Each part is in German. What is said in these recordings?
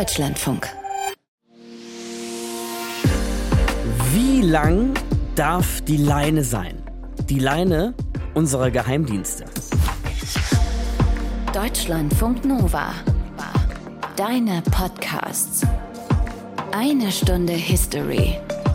Deutschlandfunk. Wie lang darf die Leine sein? Die Leine unserer Geheimdienste. Deutschlandfunk Nova. Deine Podcasts. Eine Stunde History.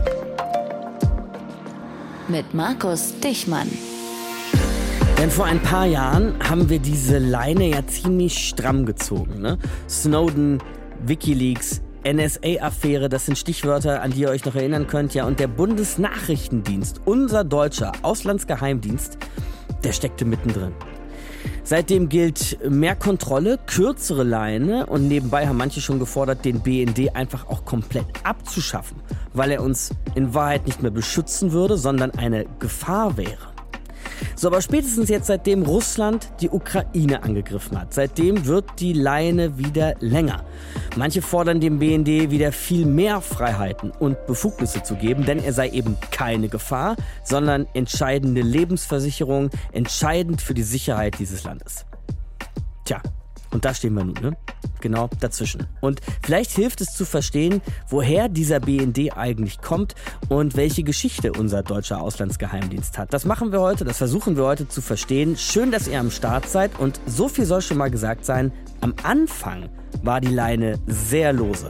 Mit Markus Dichmann. Denn vor ein paar Jahren haben wir diese Leine ja ziemlich stramm gezogen, ne? Snowden, WikiLeaks, NSA-Affäre, das sind Stichwörter, an die ihr euch noch erinnern könnt. Ja, und der Bundesnachrichtendienst, unser deutscher Auslandsgeheimdienst, der steckte mittendrin. Seitdem gilt mehr Kontrolle, kürzere Leine und nebenbei haben manche schon gefordert, den BND einfach auch komplett abzuschaffen, weil er uns in Wahrheit nicht mehr beschützen würde, sondern eine Gefahr wäre. So, aber spätestens jetzt, seitdem Russland die Ukraine angegriffen hat, seitdem wird die Leine wieder länger. Manche fordern dem BND wieder viel mehr Freiheiten und Befugnisse zu geben, denn er sei eben keine Gefahr, sondern entscheidende Lebensversicherung, entscheidend für die Sicherheit dieses Landes. Tja, und da stehen wir nun, ne? Genau dazwischen. Und vielleicht hilft es zu verstehen, woher dieser BND eigentlich kommt und welche Geschichte unser deutscher Auslandsgeheimdienst hat. Das machen wir heute, das versuchen wir heute zu verstehen. Schön, dass ihr am Start seid und so viel soll schon mal gesagt sein. Am Anfang war die Leine sehr lose.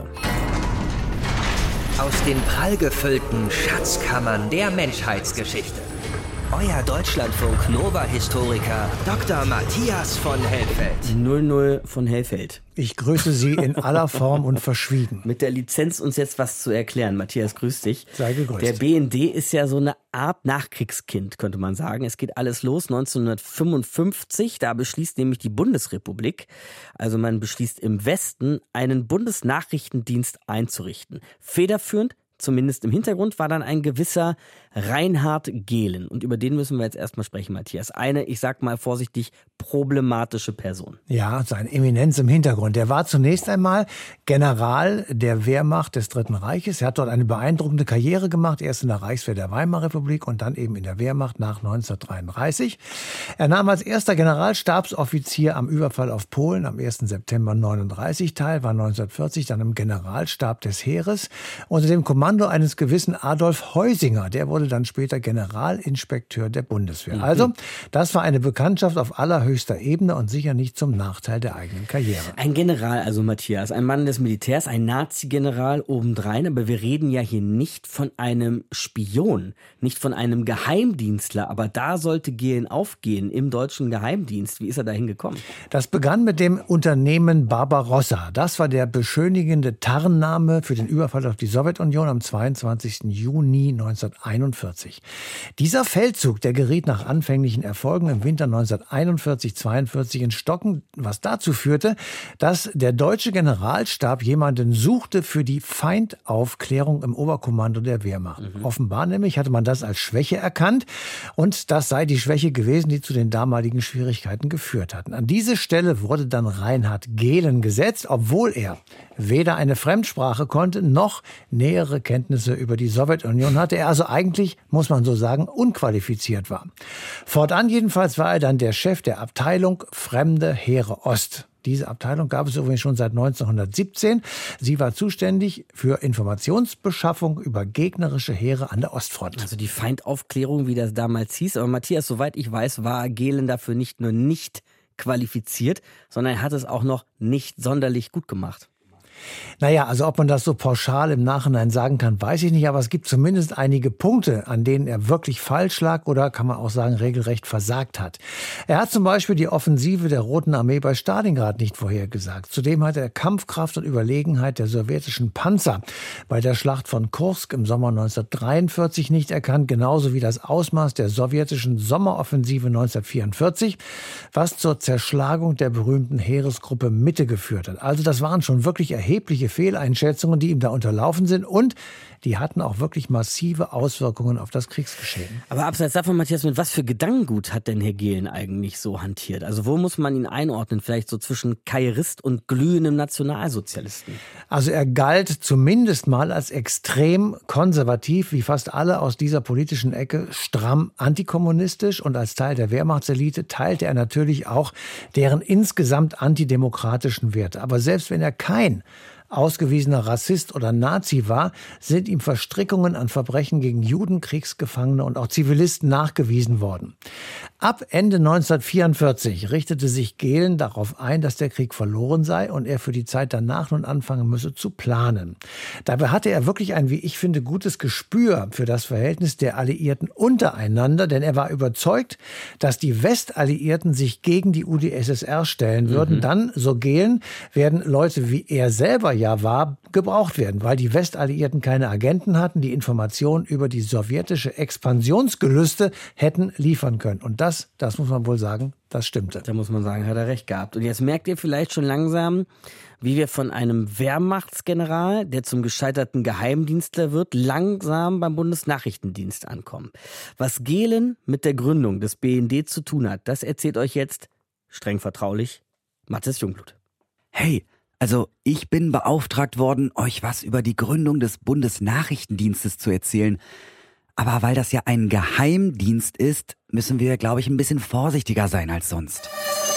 Aus den prallgefüllten Schatzkammern der Menschheitsgeschichte. Euer Deutschlandfunk Nova-Historiker Dr. Matthias von Helfeld. 00 von Helfeld. Ich grüße Sie in aller Form und verschwiegen. Mit der Lizenz, uns jetzt was zu erklären. Matthias, grüß dich. Sei gegrüßt. Der BND ist ja so eine Art Nachkriegskind, könnte man sagen. Es geht alles los 1955. Da beschließt nämlich die Bundesrepublik, also man beschließt im Westen, einen Bundesnachrichtendienst einzurichten. Federführend, zumindest im Hintergrund, war dann ein gewisser Reinhard Gehlen. Und über den müssen wir jetzt erstmal sprechen, Matthias. Eine, ich sag mal vorsichtig, problematische Person. Ja, seine Eminenz im Hintergrund. Der war zunächst einmal General der Wehrmacht des Dritten Reiches. Er hat dort eine beeindruckende Karriere gemacht. Erst in der Reichswehr der Weimarer Republik und dann eben in der Wehrmacht nach 1933. Er nahm als erster Generalstabsoffizier am Überfall auf Polen am 1. September 1939 teil, war 1940 dann im Generalstab des Heeres unter dem Kommando eines gewissen Adolf Heusinger. Der wurde dann später Generalinspekteur der Bundeswehr. Also, das war eine Bekanntschaft auf allerhöchster Ebene und sicher nicht zum Nachteil der eigenen Karriere. Ein General, also Matthias, ein Mann des Militärs, ein Nazi-General obendrein, aber wir reden ja hier nicht von einem Spion, nicht von einem Geheimdienstler, aber da sollte Gehlen aufgehen im deutschen Geheimdienst. Wie ist er da hingekommen? Das begann mit dem Unternehmen Barbarossa. Das war der beschönigende Tarnname für den Überfall auf die Sowjetunion am 22. Juni 1941. Dieser Feldzug, der geriet nach anfänglichen Erfolgen im Winter 1941-42 ins Stocken, was dazu führte, dass der deutsche Generalstab jemanden suchte für die Feindaufklärung im Oberkommando der Wehrmacht. Offenbar nämlich hatte man das als Schwäche erkannt und das sei die Schwäche gewesen, die zu den damaligen Schwierigkeiten geführt hatten. An diese Stelle wurde dann Reinhard Gehlen gesetzt, obwohl er weder eine Fremdsprache konnte, noch nähere Kenntnisse über die Sowjetunion hatte. Er also eigentlich, muss man so sagen, unqualifiziert war. Fortan jedenfalls war er dann der Chef der Abteilung Fremde Heere Ost. Diese Abteilung gab es übrigens schon seit 1917. Sie war zuständig für Informationsbeschaffung über gegnerische Heere an der Ostfront. Also die Feindaufklärung, wie das damals hieß. Aber Matthias, soweit ich weiß, war Gehlen dafür nicht nur nicht qualifiziert, sondern er hat es auch noch nicht sonderlich gut gemacht. Naja, also ob man das so pauschal im Nachhinein sagen kann, weiß ich nicht. Aber es gibt zumindest einige Punkte, an denen er wirklich falsch lag oder, kann man auch sagen, regelrecht versagt hat. Er hat zum Beispiel die Offensive der Roten Armee bei Stalingrad nicht vorhergesagt. Zudem hat er Kampfkraft und Überlegenheit der sowjetischen Panzer bei der Schlacht von Kursk im Sommer 1943 nicht erkannt. Genauso wie das Ausmaß der sowjetischen Sommeroffensive 1944, was zur Zerschlagung der berühmten Heeresgruppe Mitte geführt hat. Also das waren schon wirklich erhebliche Fehleinschätzungen, die ihm da unterlaufen sind und die hatten auch wirklich massive Auswirkungen auf das Kriegsgeschehen. Aber abseits davon, Matthias, mit was für Gedankengut hat denn Herr Gehlen eigentlich so hantiert? Also wo muss man ihn einordnen? Vielleicht so zwischen Karrierist und glühendem Nationalsozialisten? Also er galt zumindest mal als extrem konservativ, wie fast alle aus dieser politischen Ecke, stramm antikommunistisch, und als Teil der Wehrmachtselite teilte er natürlich auch deren insgesamt antidemokratischen Werte. Aber selbst wenn er kein ausgewiesener Rassist oder Nazi war, sind ihm Verstrickungen an Verbrechen gegen Juden, Kriegsgefangene und auch Zivilisten nachgewiesen worden. Ab Ende 1944 richtete sich Gehlen darauf ein, dass der Krieg verloren sei und er für die Zeit danach nun anfangen müsse zu planen. Dabei hatte er wirklich ein, wie ich finde, gutes Gespür für das Verhältnis der Alliierten untereinander, denn er war überzeugt, dass die Westalliierten sich gegen die UdSSR stellen würden. Dann, so Gehlen, werden Leute, wie er selber ja war, gebraucht werden, weil die Westalliierten keine Agenten hatten, die Informationen über die sowjetische Expansionsgelüste hätten liefern können. Und das muss man wohl sagen, das stimmte. Da muss man sagen, hat er recht gehabt. Und jetzt merkt ihr vielleicht schon langsam, wie wir von einem Wehrmachtsgeneral, der zum gescheiterten Geheimdienstler wird, langsam beim Bundesnachrichtendienst ankommen. Was Gehlen mit der Gründung des BND zu tun hat, das erzählt euch jetzt, streng vertraulich, Mathis Jungblut. Hey, also ich bin beauftragt worden, euch was über die Gründung des Bundesnachrichtendienstes zu erzählen. Aber weil das ja ein Geheimdienst ist, müssen wir, glaube ich, ein bisschen vorsichtiger sein als sonst.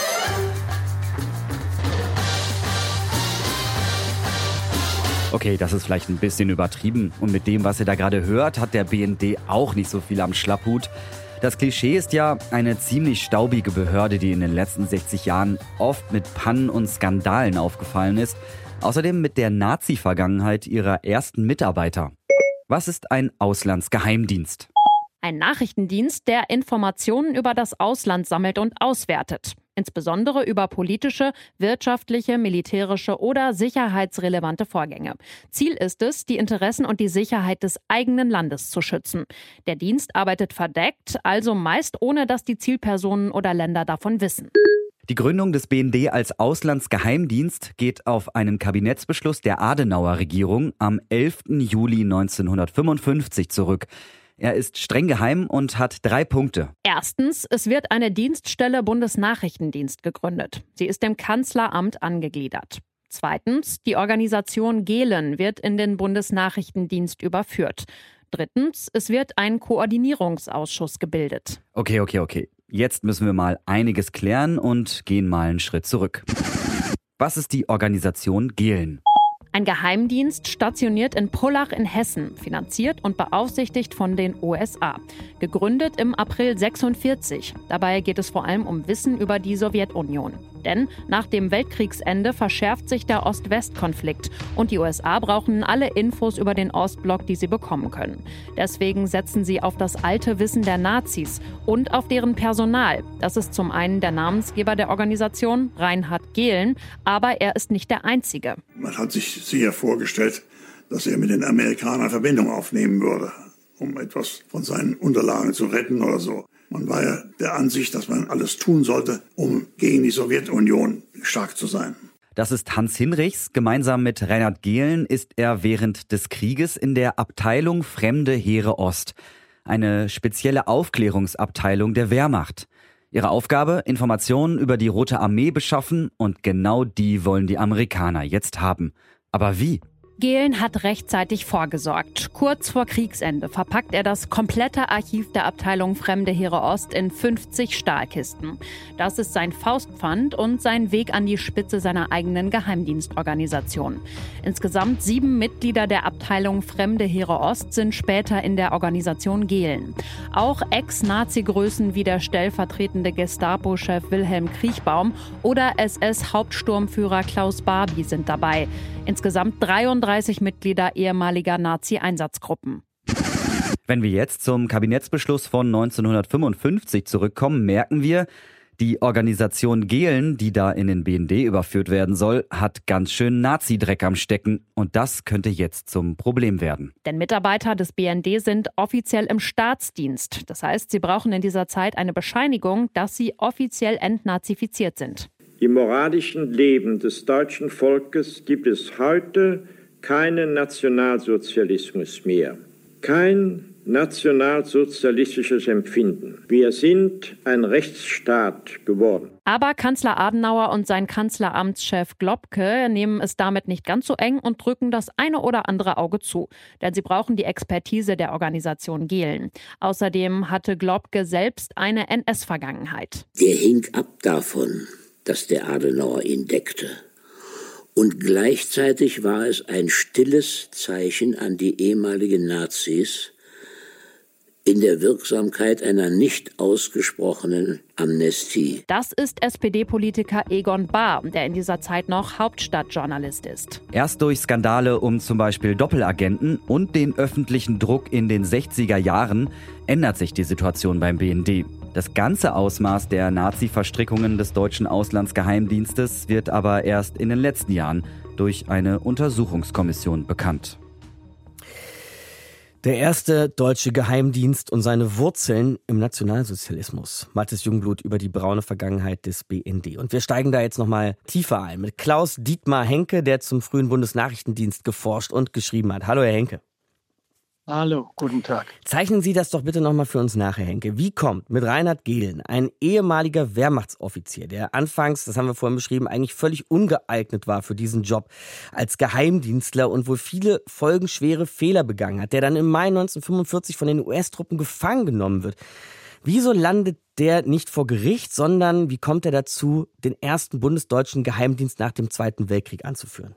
Okay, das ist vielleicht ein bisschen übertrieben. Und mit dem, was ihr da gerade hört, hat der BND auch nicht so viel am Schlapphut. Das Klischee ist ja eine ziemlich staubige Behörde, die in den letzten 60 Jahren oft mit Pannen und Skandalen aufgefallen ist. Außerdem mit der Nazi-Vergangenheit ihrer ersten Mitarbeiter. Was ist ein Auslandsgeheimdienst? Ein Nachrichtendienst, der Informationen über das Ausland sammelt und auswertet. Insbesondere über politische, wirtschaftliche, militärische oder sicherheitsrelevante Vorgänge. Ziel ist es, die Interessen und die Sicherheit des eigenen Landes zu schützen. Der Dienst arbeitet verdeckt, also meist ohne, dass die Zielpersonen oder Länder davon wissen. Die Gründung des BND als Auslandsgeheimdienst geht auf einen Kabinettsbeschluss der Adenauer-Regierung am 11. Juli 1955 zurück. Er ist streng geheim und hat 3 Punkte. Erstens, es wird eine Dienststelle Bundesnachrichtendienst gegründet. Sie ist dem Kanzleramt angegliedert. Zweitens, die Organisation Gehlen wird in den Bundesnachrichtendienst überführt. Drittens, es wird ein Koordinierungsausschuss gebildet. Okay. Jetzt müssen wir mal einiges klären und gehen mal einen Schritt zurück. Was ist die Organisation Gehlen? Ein Geheimdienst stationiert in Pullach in Hessen, finanziert und beaufsichtigt von den USA. Gegründet im April 1946. Dabei geht es vor allem um Wissen über die Sowjetunion. Denn nach dem Weltkriegsende verschärft sich der Ost-West-Konflikt und die USA brauchen alle Infos über den Ostblock, die sie bekommen können. Deswegen setzen sie auf das alte Wissen der Nazis und auf deren Personal. Das ist zum einen der Namensgeber der Organisation, Reinhard Gehlen, aber er ist nicht der Einzige. Man hat sich sicher vorgestellt, dass er mit den Amerikanern Verbindung aufnehmen würde, um etwas von seinen Unterlagen zu retten oder so. Man war ja der Ansicht, dass man alles tun sollte, um gegen die Sowjetunion stark zu sein. Das ist Hans Hinrichs. Gemeinsam mit Reinhard Gehlen ist er während des Krieges in der Abteilung Fremde Heere Ost, eine spezielle Aufklärungsabteilung der Wehrmacht. Ihre Aufgabe, Informationen über die Rote Armee beschaffen, und genau die wollen die Amerikaner jetzt haben. Aber wie? Gehlen hat rechtzeitig vorgesorgt. Kurz vor Kriegsende verpackt er das komplette Archiv der Abteilung Fremde Heere Ost in 50 Stahlkisten. Das ist sein Faustpfand und sein Weg an die Spitze seiner eigenen Geheimdienstorganisation. Insgesamt 7 Mitglieder der Abteilung Fremde Heere Ost sind später in der Organisation Gehlen. Auch Ex-Nazi-Größen wie der stellvertretende Gestapo-Chef Wilhelm Kriechbaum oder SS-Hauptsturmführer Klaus Barbie sind dabei. Insgesamt 33 Mitglieder ehemaliger Nazi-Einsatzgruppen. Wenn wir jetzt zum Kabinettsbeschluss von 1955 zurückkommen, merken wir, die Organisation Gehlen, die da in den BND überführt werden soll, hat ganz schön Nazi-Dreck am Stecken. Und das könnte jetzt zum Problem werden. Denn Mitarbeiter des BND sind offiziell im Staatsdienst. Das heißt, sie brauchen in dieser Zeit eine Bescheinigung, dass sie offiziell entnazifiziert sind. Im moralischen Leben des deutschen Volkes gibt es heute keinen Nationalsozialismus mehr. Kein nationalsozialistisches Empfinden. Wir sind ein Rechtsstaat geworden. Aber Kanzler Adenauer und sein Kanzleramtschef Globke nehmen es damit nicht ganz so eng und drücken das eine oder andere Auge zu. Denn sie brauchen die Expertise der Organisation Gehlen. Außerdem hatte Globke selbst eine NS-Vergangenheit. Der hing ab davon, dass der Adenauer ihn deckte. Und gleichzeitig war es ein stilles Zeichen an die ehemaligen Nazis in der Wirksamkeit einer nicht ausgesprochenen Amnestie. Das ist SPD-Politiker Egon Bahr, der in dieser Zeit noch Hauptstadtjournalist ist. Erst durch Skandale um zum Beispiel Doppelagenten und den öffentlichen Druck in den 60er Jahren ändert sich die Situation beim BND. Das ganze Ausmaß der Nazi-Verstrickungen des deutschen Auslandsgeheimdienstes wird aber erst in den letzten Jahren durch eine Untersuchungskommission bekannt. Der erste deutsche Geheimdienst und seine Wurzeln im Nationalsozialismus. Mathis Jungblut über die braune Vergangenheit des BND. Und wir steigen da jetzt nochmal tiefer ein mit Klaus Dietmar Henke, der zum frühen Bundesnachrichtendienst geforscht und geschrieben hat. Hallo, Herr Henke. Hallo, guten Tag. Zeichnen Sie das doch bitte nochmal für uns nach, Herr Henke. Wie kommt mit Reinhard Gehlen, ein ehemaliger Wehrmachtsoffizier, der anfangs, das haben wir vorhin beschrieben, eigentlich völlig ungeeignet war für diesen Job als Geheimdienstler und wohl viele folgenschwere Fehler begangen hat, der dann im Mai 1945 von den US-Truppen gefangen genommen wird. Wieso landet der nicht vor Gericht, sondern wie kommt er dazu, den ersten bundesdeutschen Geheimdienst nach dem Zweiten Weltkrieg anzuführen?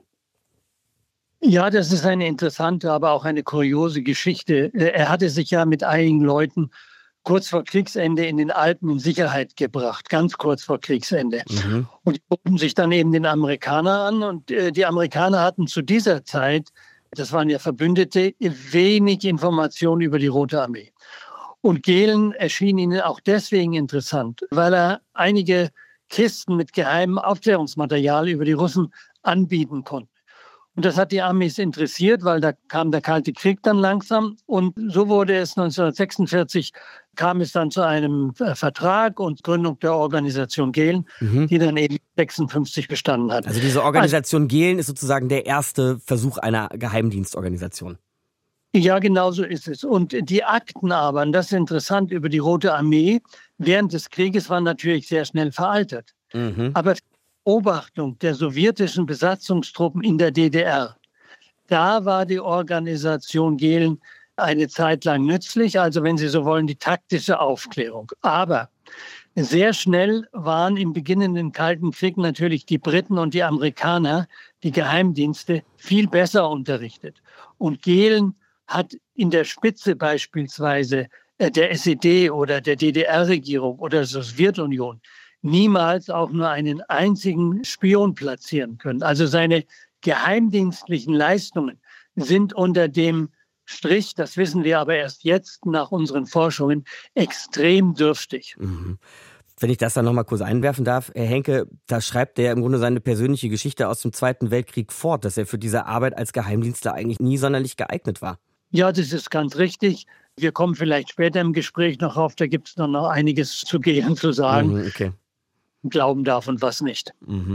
Ja, das ist eine interessante, aber auch eine kuriose Geschichte. Er hatte sich ja mit einigen Leuten kurz vor Kriegsende in den Alpen in Sicherheit gebracht, ganz kurz vor Kriegsende. Und die guckten sich dann eben den Amerikaner an und die Amerikaner hatten zu dieser Zeit, das waren ja Verbündete, wenig Informationen über die Rote Armee. Und Gehlen erschien ihnen auch deswegen interessant, weil er einige Kisten mit geheimem Aufklärungsmaterial über die Russen anbieten konnte. Und das hat die Amis interessiert, weil da kam der Kalte Krieg dann langsam. Und so wurde es 1946, kam es dann zu einem Vertrag und Gründung der Organisation Gehlen, die dann eben 1956 bestanden hat. Also diese Organisation Gehlen ist sozusagen der erste Versuch einer Geheimdienstorganisation. Ja, genau so ist es. Und die Akten aber, und das ist interessant, über die Rote Armee während des Krieges waren natürlich sehr schnell veraltet. Aber Beobachtung der sowjetischen Besatzungstruppen in der DDR, da war die Organisation Gehlen eine Zeit lang nützlich, also wenn Sie so wollen, die taktische Aufklärung. Aber sehr schnell waren im beginnenden Kalten Krieg natürlich die Briten und die Amerikaner, die Geheimdienste, viel besser unterrichtet. Und Gehlen hat in der Spitze beispielsweise der SED oder der DDR-Regierung oder der Sowjetunion niemals auch nur einen einzigen Spion platzieren können. Also seine geheimdienstlichen Leistungen sind unter dem Strich, das wissen wir aber erst jetzt nach unseren Forschungen, extrem dürftig. Wenn ich das dann noch mal kurz einwerfen darf, Herr Henke, da schreibt er im Grunde seine persönliche Geschichte aus dem Zweiten Weltkrieg fort, dass er für diese Arbeit als Geheimdienstler eigentlich nie sonderlich geeignet war. Ja, das ist ganz richtig. Wir kommen vielleicht später im Gespräch noch auf, da gibt es noch einiges zu Gehlen zu sagen. Okay. Glauben darf und was nicht.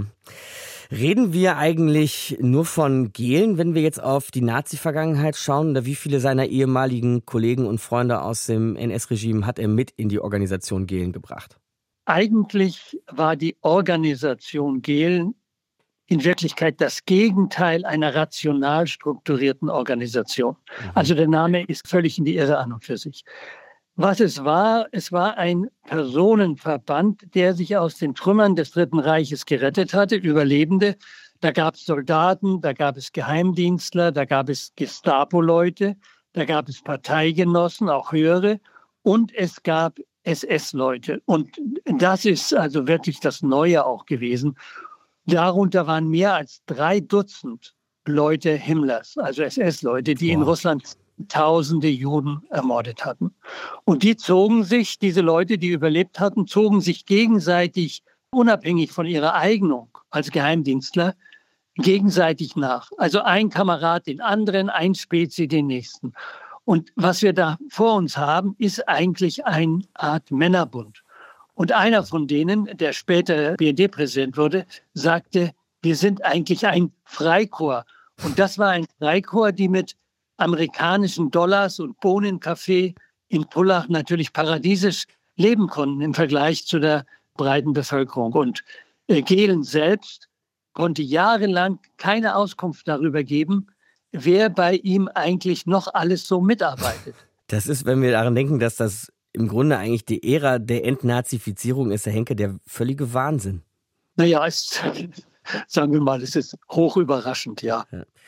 Reden wir eigentlich nur von Gehlen, wenn wir jetzt auf die Nazi-Vergangenheit schauen? Oder wie viele seiner ehemaligen Kollegen und Freunde aus dem NS-Regime hat er mit in die Organisation Gehlen gebracht? Eigentlich war die Organisation Gehlen in Wirklichkeit das Gegenteil einer rational strukturierten Organisation. Also der Name ist völlig in die Irre an und für sich. Was es war ein Personenverband, der sich aus den Trümmern des Dritten Reiches gerettet hatte, Überlebende. Da gab es Soldaten, da gab es Geheimdienstler, da gab es Gestapo-Leute, da gab es Parteigenossen, auch höhere, und es gab SS-Leute. Und das ist also wirklich das Neue auch gewesen. Darunter waren mehr als 3 Dutzend Leute Himmlers, also SS-Leute, die in Russland Tausende Juden ermordet hatten. Und die zogen sich, diese Leute, die überlebt hatten, zogen sich gegenseitig, unabhängig von ihrer Eignung als Geheimdienstler, gegenseitig nach. Also ein Kamerad den anderen, ein Spezi den nächsten. Und was wir da vor uns haben, ist eigentlich eine Art Männerbund. Und einer von denen, der später BND-Präsident wurde, sagte, wir sind eigentlich ein Freikorps. Und das war ein Freikorps, die mit amerikanischen Dollars und Bohnenkaffee in Pullach natürlich paradiesisch leben konnten im Vergleich zu der breiten Bevölkerung. Und Gehlen selbst konnte jahrelang keine Auskunft darüber geben, wer bei ihm eigentlich noch alles so mitarbeitet. Das ist, wenn wir daran denken, dass das im Grunde eigentlich die Ära der Entnazifizierung ist, Herr Henke, der völlige Wahnsinn. Naja, sagen wir mal, es ist hoch überraschend, ja.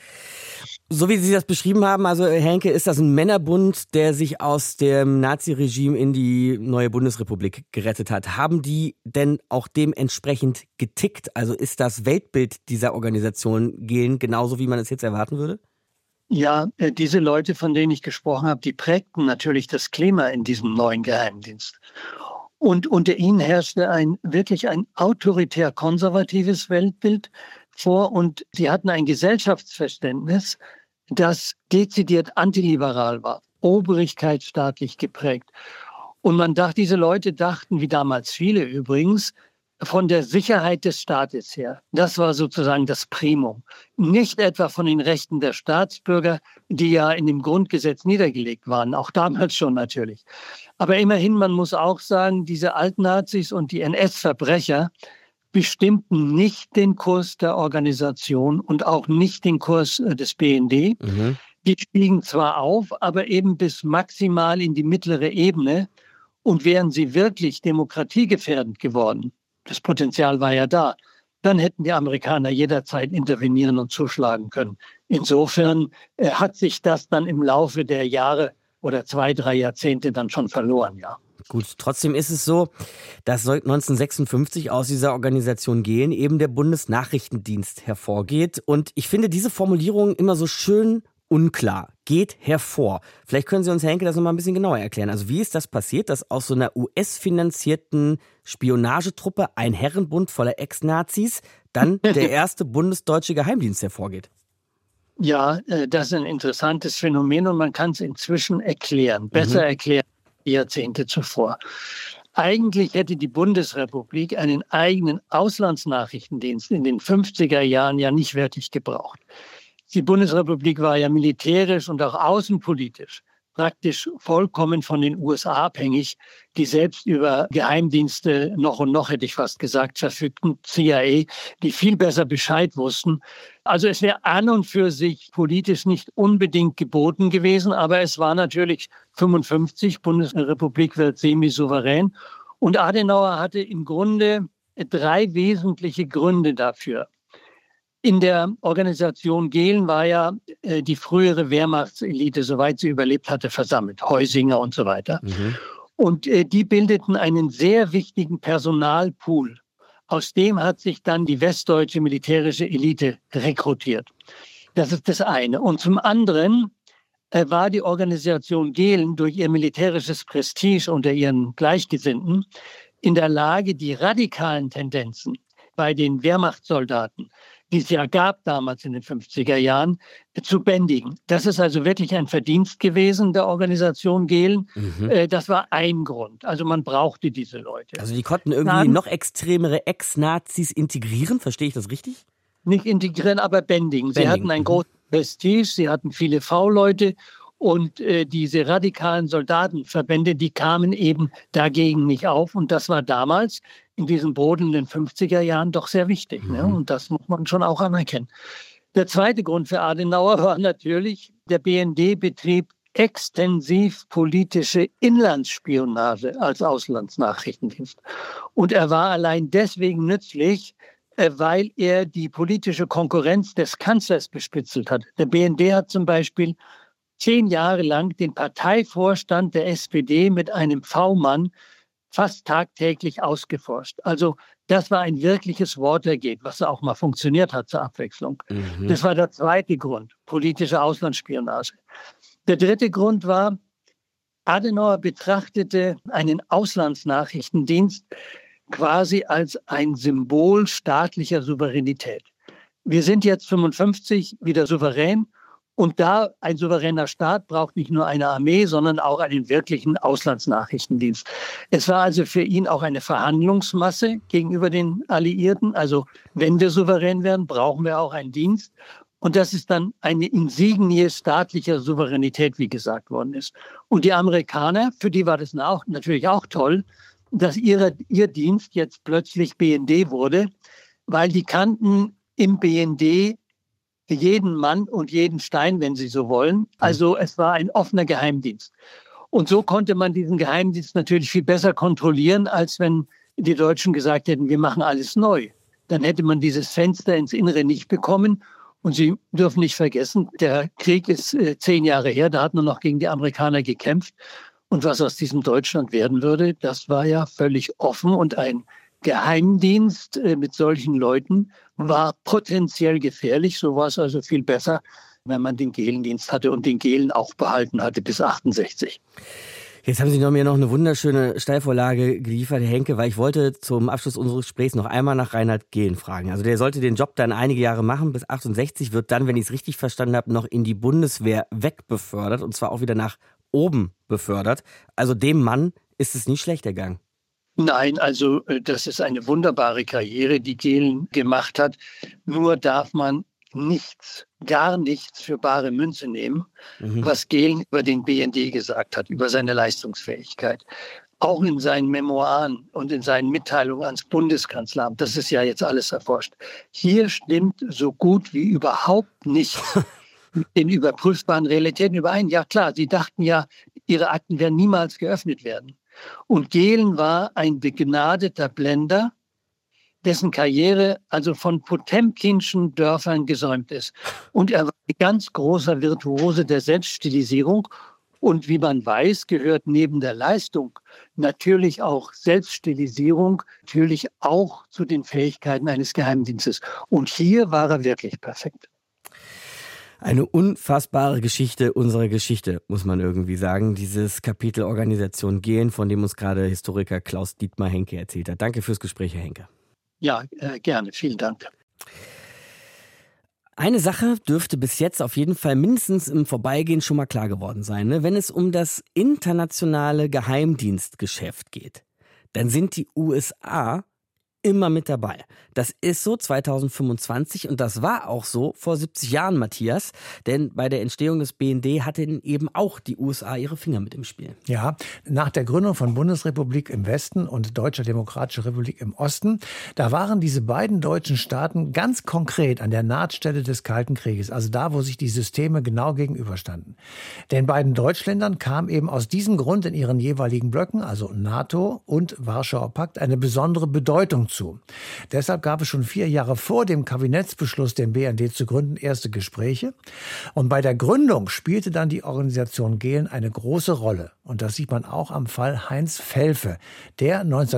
So wie Sie das beschrieben haben, also Henke, ist das ein Männerbund, der sich aus dem Naziregime in die neue Bundesrepublik gerettet hat. Haben die denn auch dementsprechend getickt? Also ist das Weltbild dieser Organisation Gehlen genauso, wie man es jetzt erwarten würde? Ja, diese Leute, von denen ich gesprochen habe, die prägten natürlich das Klima in diesem neuen Geheimdienst. Und unter ihnen herrschte wirklich ein autoritär-konservatives Weltbild vor und sie hatten ein Gesellschaftsverständnis, das dezidiert antiliberal war, obrigkeitsstaatlich geprägt. Und diese Leute dachten, wie damals viele übrigens, von der Sicherheit des Staates her. Das war sozusagen das Primum. Nicht etwa von den Rechten der Staatsbürger, die ja in dem Grundgesetz niedergelegt waren, auch damals schon natürlich. Aber immerhin, man muss auch sagen, diese Altnazis und die NS-Verbrecher bestimmten nicht den Kurs der Organisation und auch nicht den Kurs des BND. Mhm. Die stiegen zwar auf, aber eben bis maximal in die mittlere Ebene. Und wären sie wirklich demokratiegefährdend geworden, das Potenzial war ja da, dann hätten die Amerikaner jederzeit intervenieren und zuschlagen können. Insofern hat sich das dann im Laufe der Jahre oder 2-3 Jahrzehnte dann schon verloren, ja. Gut, trotzdem ist es so, dass 1956 aus dieser Organisation Gehlen eben der Bundesnachrichtendienst hervorgeht. Und ich finde diese Formulierung immer so schön unklar. Geht hervor. Vielleicht können Sie uns, Herr Henke, das noch mal ein bisschen genauer erklären. Also wie ist das passiert, dass aus so einer US-finanzierten Spionagetruppe ein Herrenbund voller Ex-Nazis dann der erste bundesdeutsche Geheimdienst hervorgeht? Ja, das ist ein interessantes Phänomen und man kann es inzwischen erklären. Besser erklären als Jahrzehnte zuvor. Eigentlich hätte die Bundesrepublik einen eigenen Auslandsnachrichtendienst in den 50er Jahren ja nicht wirklich gebraucht. Die Bundesrepublik war ja militärisch und auch außenpolitisch praktisch vollkommen von den USA abhängig, die selbst über Geheimdienste noch und noch, hätte ich fast gesagt, verfügten, CIA, die viel besser Bescheid wussten. Also es wäre an und für sich politisch nicht unbedingt geboten gewesen, aber es war natürlich 55, Bundesrepublik wird semi-souverän. Und Adenauer hatte im Grunde 3 wesentliche Gründe dafür. In der Organisation Gehlen war ja die frühere Wehrmachtselite, soweit sie überlebt hatte, versammelt. Heusinger und so weiter. Mhm. Und die bildeten einen sehr wichtigen Personalpool. Aus dem hat sich dann die westdeutsche militärische Elite rekrutiert. Das ist das eine. Und zum anderen war die Organisation Gehlen durch ihr militärisches Prestige unter ihren Gleichgesinnten in der Lage, die radikalen Tendenzen bei den Wehrmachtssoldaten, die es ja gab damals in den 50er Jahren, zu bändigen. Das ist also wirklich ein Verdienst gewesen der Organisation Gehlen. Mhm. Das war ein Grund. Also man brauchte diese Leute. Also die konnten irgendwie noch extremere Ex-Nazis integrieren, verstehe ich das richtig? Nicht integrieren, aber bändigen. Sie hatten ein großes Prestige, sie hatten viele V-Leute und diese radikalen Soldatenverbände, die kamen eben dagegen nicht auf. Und das war damals in diesen brodelnden 50er Jahren doch sehr wichtig. Ne? Und das muss man schon auch anerkennen. Der zweite Grund für Adenauer war natürlich, der BND betrieb extensiv politische Inlandsspionage als Auslandsnachrichtendienst. Und er war allein deswegen nützlich, weil er die politische Konkurrenz des Kanzlers bespitzelt hat. Der BND hat zum Beispiel 10 Jahre lang den Parteivorstand der SPD mit einem V-Mann fast tagtäglich ausgeforscht. Also das war ein wirkliches Watergate, was auch mal funktioniert hat zur Abwechslung. Mhm. Das war der zweite Grund, politische Auslandsspionage. Der dritte Grund war, Adenauer betrachtete einen Auslandsnachrichtendienst quasi als ein Symbol staatlicher Souveränität. Wir sind jetzt 55 wieder souverän. Und da ein souveräner Staat braucht nicht nur eine Armee, sondern auch einen wirklichen Auslandsnachrichtendienst. Es war also für ihn auch eine Verhandlungsmasse gegenüber den Alliierten. Also wenn wir souverän werden, brauchen wir auch einen Dienst. Und das ist dann eine Insignie staatlicher Souveränität, wie gesagt worden ist. Und die Amerikaner, für die war das natürlich auch toll, dass ihr Dienst jetzt plötzlich BND wurde, weil die kannten im BND jeden Mann und jeden Stein, wenn Sie so wollen. Also es war ein offener Geheimdienst. Und so konnte man diesen Geheimdienst natürlich viel besser kontrollieren, als wenn die Deutschen gesagt hätten, wir machen alles neu. dann hätte man dieses Fenster ins Innere nicht bekommen. Und Sie dürfen nicht vergessen, der Krieg ist 10 Jahre her, da hat man noch gegen die Amerikaner gekämpft. Und was aus diesem Deutschland werden würde, das war ja völlig offen. Und ein Geheimdienst mit solchen Leuten war potenziell gefährlich. So war es also viel besser, wenn man den Gehlendienst hatte und den Gehlen auch behalten hatte bis 68. Jetzt haben Sie mir noch eine wunderschöne Steilvorlage geliefert, Herr Henke, weil ich wollte zum Abschluss unseres Gesprächs noch einmal nach Reinhard Gehlen fragen. Also der sollte den Job dann einige Jahre machen, bis 68, wird dann, wenn ich es richtig verstanden habe, noch in die Bundeswehr wegbefördert und zwar auch wieder nach oben befördert. Also dem Mann ist es nicht schlecht ergangen. Nein, also das ist eine wunderbare Karriere, die Gehlen gemacht hat. Nur darf man gar nichts für bare Münze nehmen, was Gehlen über den BND gesagt hat, über seine Leistungsfähigkeit. Auch in seinen Memoiren und in seinen Mitteilungen ans Bundeskanzleramt, das ist ja jetzt alles erforscht. Hier stimmt so gut wie überhaupt nichts mit den überprüfbaren Realitäten überein. Ja klar, sie dachten ja, ihre Akten werden niemals geöffnet werden. Und Gehlen war ein begnadeter Blender, dessen Karriere also von potemkinschen Dörfern gesäumt ist. Und er war ein ganz großer Virtuose der Selbststilisierung. Und wie man weiß, gehört neben der Leistung natürlich auch Selbststilisierung, natürlich auch zu den Fähigkeiten eines Geheimdienstes. Und hier war er wirklich perfekt. Eine unfassbare Geschichte unserer Geschichte, muss man irgendwie sagen. Dieses Kapitel Organisation Gehlen, von dem uns gerade Historiker Klaus Dietmar Henke erzählt hat. Danke fürs Gespräch, Herr Henke. Ja, gerne. Vielen Dank. Eine Sache dürfte bis jetzt auf jeden Fall mindestens im Vorbeigehen schon mal klar geworden sein. Ne? Wenn es um das internationale Geheimdienstgeschäft geht, dann sind die USA immer mit dabei. Das ist so 2025 und das war auch so vor 70 Jahren, Matthias. Denn bei der Entstehung des BND hatten eben auch die USA ihre Finger mit im Spiel. Ja, nach der Gründung von Bundesrepublik im Westen und Deutscher Demokratischer Republik im Osten, da waren diese beiden deutschen Staaten ganz konkret an der Nahtstelle des Kalten Krieges. Also da, wo sich die Systeme genau gegenüberstanden. Den beiden Deutschländern kam eben aus diesem Grund in ihren jeweiligen Blöcken, also NATO und Warschauer Pakt, eine besondere Bedeutung zu. Deshalb gab es schon 4 Jahre vor dem Kabinettsbeschluss, den BND zu gründen, erste Gespräche. Und bei der Gründung spielte dann die Organisation Gehlen eine große Rolle. Und das sieht man auch am Fall Heinz Felfe, der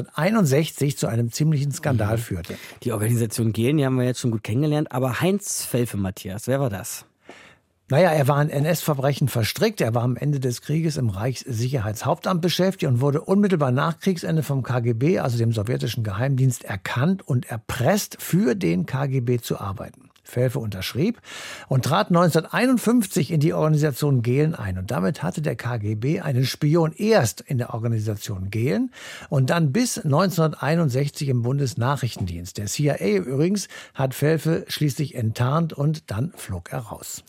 1961 zu einem ziemlichen Skandal führte. Die Organisation Gehlen, die haben wir jetzt schon gut kennengelernt. Aber Heinz Felfe, Matthias, wer war das? Naja, er war in NS-Verbrechen verstrickt. Er war am Ende des Krieges im Reichssicherheitshauptamt beschäftigt und wurde unmittelbar nach Kriegsende vom KGB, also dem sowjetischen Geheimdienst, erkannt und erpresst, für den KGB zu arbeiten. Felfe unterschrieb und trat 1951 in die Organisation Gehlen ein. Und damit hatte der KGB einen Spion erst in der Organisation Gehlen und dann bis 1961 im Bundesnachrichtendienst. Der CIA übrigens hat Felfe schließlich enttarnt und dann flog er raus.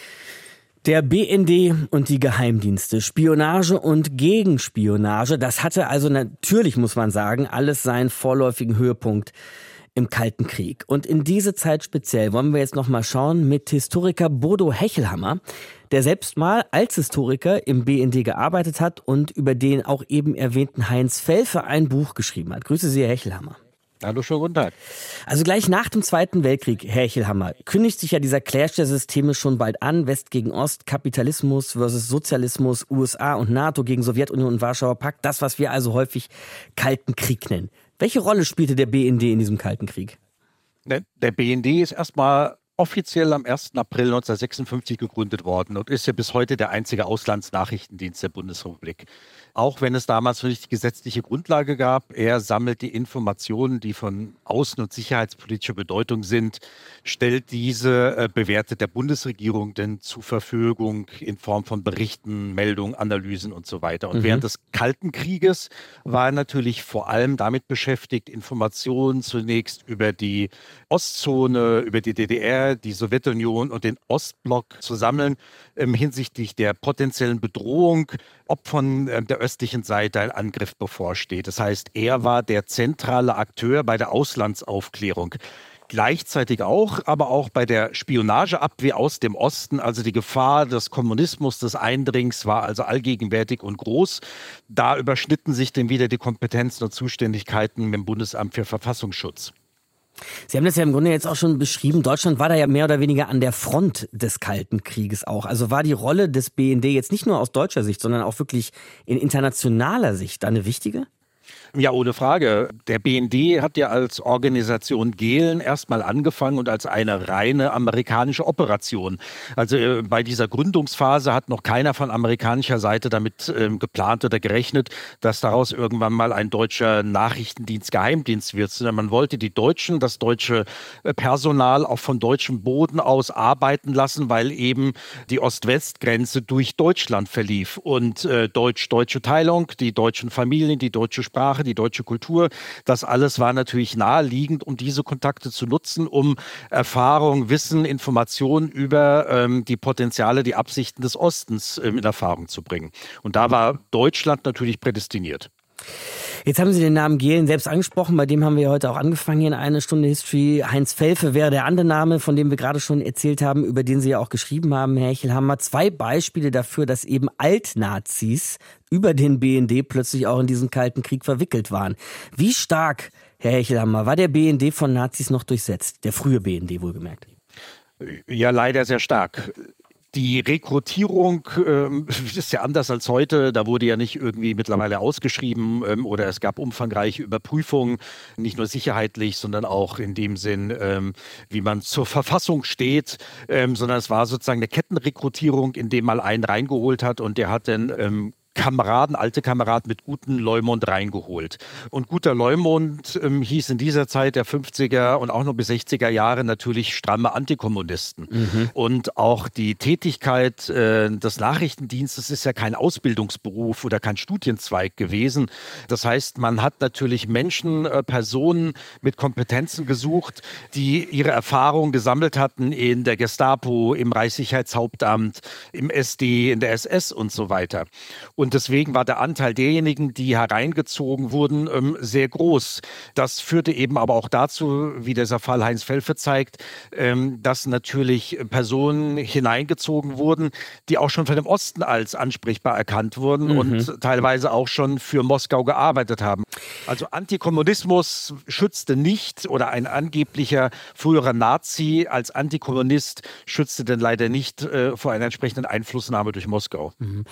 Der BND und die Geheimdienste, Spionage und Gegenspionage, das hatte also natürlich, muss man sagen, alles seinen vorläufigen Höhepunkt im Kalten Krieg. Und in diese Zeit speziell wollen wir jetzt noch mal schauen mit Historiker Bodo Hechelhammer, der selbst mal als Historiker im BND gearbeitet hat und über den auch eben erwähnten Heinz Felfe ein Buch geschrieben hat. Grüße Sie, Herr Hechelhammer. Hallo, schönen guten Tag. Also gleich nach dem Zweiten Weltkrieg, Herr Hechelhammer, kündigt sich ja dieser Clash der Systeme schon bald an. West gegen Ost, Kapitalismus versus Sozialismus, USA und NATO gegen Sowjetunion und Warschauer Pakt. Das, was wir also häufig Kalten Krieg nennen. Welche Rolle spielte der BND in diesem Kalten Krieg? Der BND ist erstmal offiziell am 1. April 1956 gegründet worden und ist ja bis heute der einzige Auslandsnachrichtendienst der Bundesrepublik. Auch wenn es damals noch nicht die gesetzliche Grundlage gab, er sammelt die Informationen, die von außen- und sicherheitspolitischer Bedeutung sind, stellt diese, bewertet der Bundesregierung denn zur Verfügung in Form von Berichten, Meldungen, Analysen und so weiter. Und während des Kalten Krieges war er natürlich vor allem damit beschäftigt, Informationen zunächst über die Ostzone, über die DDR, die Sowjetunion und den Ostblock zu sammeln, hinsichtlich der potenziellen Bedrohung, ob von der östlichen Seite ein Angriff bevorsteht. Das heißt, er war der zentrale Akteur bei der Auslandsaufklärung. Gleichzeitig aber auch bei der Spionageabwehr aus dem Osten, also die Gefahr des Kommunismus, des Eindringens war also allgegenwärtig und groß. Da überschnitten sich dann wieder die Kompetenzen und Zuständigkeiten mit dem Bundesamt für Verfassungsschutz. Sie haben das ja im Grunde jetzt auch schon beschrieben. Deutschland war da ja mehr oder weniger an der Front des Kalten Krieges auch. Also war die Rolle des BND jetzt nicht nur aus deutscher Sicht, sondern auch wirklich in internationaler Sicht eine wichtige? Ja, ohne Frage. Der BND hat ja als Organisation Gehlen erstmal angefangen und als eine reine amerikanische Operation. Also bei dieser Gründungsphase hat noch keiner von amerikanischer Seite damit geplant oder gerechnet, dass daraus irgendwann mal ein deutscher Nachrichtendienst, Geheimdienst wird. Sondern man wollte die Deutschen, das deutsche Personal auch von deutschem Boden aus arbeiten lassen, weil eben die Ost-West-Grenze durch Deutschland verlief. Und deutsche Teilung, die deutschen Familien, die deutsche Sprache, die deutsche Kultur, das alles war natürlich naheliegend, um diese Kontakte zu nutzen, um Erfahrung, Wissen, Informationen über die Potenziale, die Absichten des Ostens in Erfahrung zu bringen. Und da war Deutschland natürlich prädestiniert. Jetzt haben Sie den Namen Gehlen selbst angesprochen, bei dem haben wir heute auch angefangen hier in Eine Stunde History. Heinz Felfe wäre der andere Name, von dem wir gerade schon erzählt haben, über den Sie ja auch geschrieben haben, Herr Hechelhammer. 2 Beispiele dafür, dass eben Altnazis über den BND plötzlich auch in diesen Kalten Krieg verwickelt waren. Wie stark, Herr Hechelhammer, war der BND von Nazis noch durchsetzt? Der frühe BND wohlgemerkt. Ja, leider sehr stark. Die Rekrutierung ist ja anders als heute. Da wurde ja nicht irgendwie mittlerweile ausgeschrieben oder es gab umfangreiche Überprüfungen, nicht nur sicherheitlich, sondern auch in dem Sinn, wie man zur Verfassung steht, sondern es war sozusagen eine Kettenrekrutierung, in dem mal einen reingeholt hat und der hat dann alte Kameraden mit guten Leumund reingeholt. Und guter Leumund hieß in dieser Zeit der 50er und auch noch bis 60er Jahre natürlich stramme Antikommunisten. Und auch die Tätigkeit des Nachrichtendienstes ist ja kein Ausbildungsberuf oder kein Studienzweig gewesen. Das heißt, man hat natürlich Menschen, Personen mit Kompetenzen gesucht, die ihre Erfahrungen gesammelt hatten in der Gestapo, im Reichssicherheitshauptamt, im SD, in der SS und so weiter. Und deswegen war der Anteil derjenigen, die hereingezogen wurden, sehr groß. Das führte eben aber auch dazu, wie dieser Fall Heinz Felfe zeigt, dass natürlich Personen hineingezogen wurden, die auch schon von dem Osten als ansprechbar erkannt wurden und teilweise auch schon für Moskau gearbeitet haben. Also Antikommunismus schützte nicht oder ein angeblicher früherer Nazi als Antikommunist schützte denn leider nicht vor einer entsprechenden Einflussnahme durch Moskau.